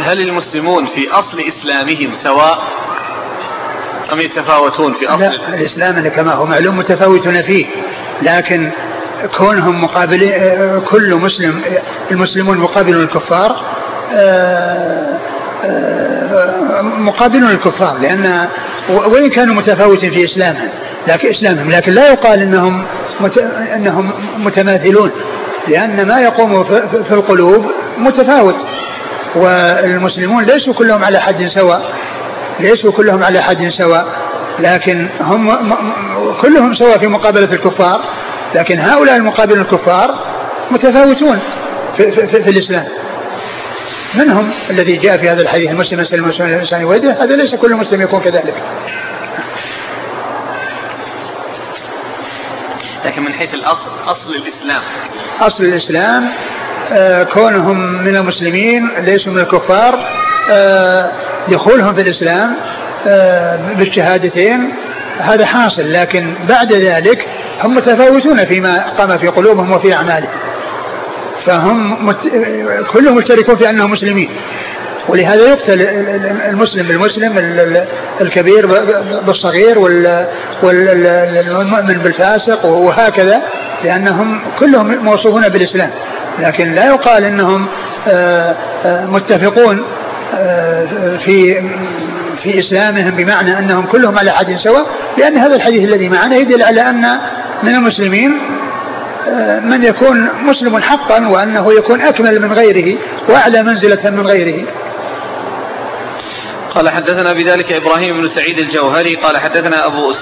هل المسلمون في أصل إسلامهم سواء أم يتفاوتون في أصل؟ لا، الإسلام كما هو معلوم متفاوتون فيه، لكن كونهم مقابلين، كل مسلم، المسلمون مقابلون الكفار، مقابلون الكفار، لأن وإن كانوا متفاوتين في إسلامهم لكن لا يقال أنهم متماثلون، لأن ما يقوم في القلوب متفاوت، والمسلمون ليسوا كلهم على حد سواء، لكن هم كلهم سواء في مقابلة الكفار، لكن هؤلاء المقابلون الكفار متفاوتون في الإسلام. منهم الذي جاء في هذا الحديث المسلم يسلم المسلم الإنسان ويده، هذا ليس كل مسلم يكون كذلك. لكن من حيث الأصل، أصل الإسلام كونهم من المسلمين ليسوا من الكفار، دخولهم في الإسلام بالشهادتين هذا حاصل، لكن بعد ذلك هم متفاوتون فيما قام في قلوبهم وفي أعمالهم، فهم كلهم مشتركون في أنهم مسلمين، ولهذا يقتل المسلم بالمسلم، الكبير بالصغير، والمؤمن بالفاسق، وهكذا، لأنهم كلهم موصوفون بالإسلام، لكن لا يقال أنهم متفقون في إسلامهم بمعنى أنهم كلهم على حد سواء، لأن هذا الحديث الذي معنا يدل على أن من المسلمين من يكون مسلم حقا، وأنه يكون أكمل من غيره وأعلى منزلة من غيره. قال حدثنا بذلك إبراهيم بن سعيد الجوهري قال حدثنا أبو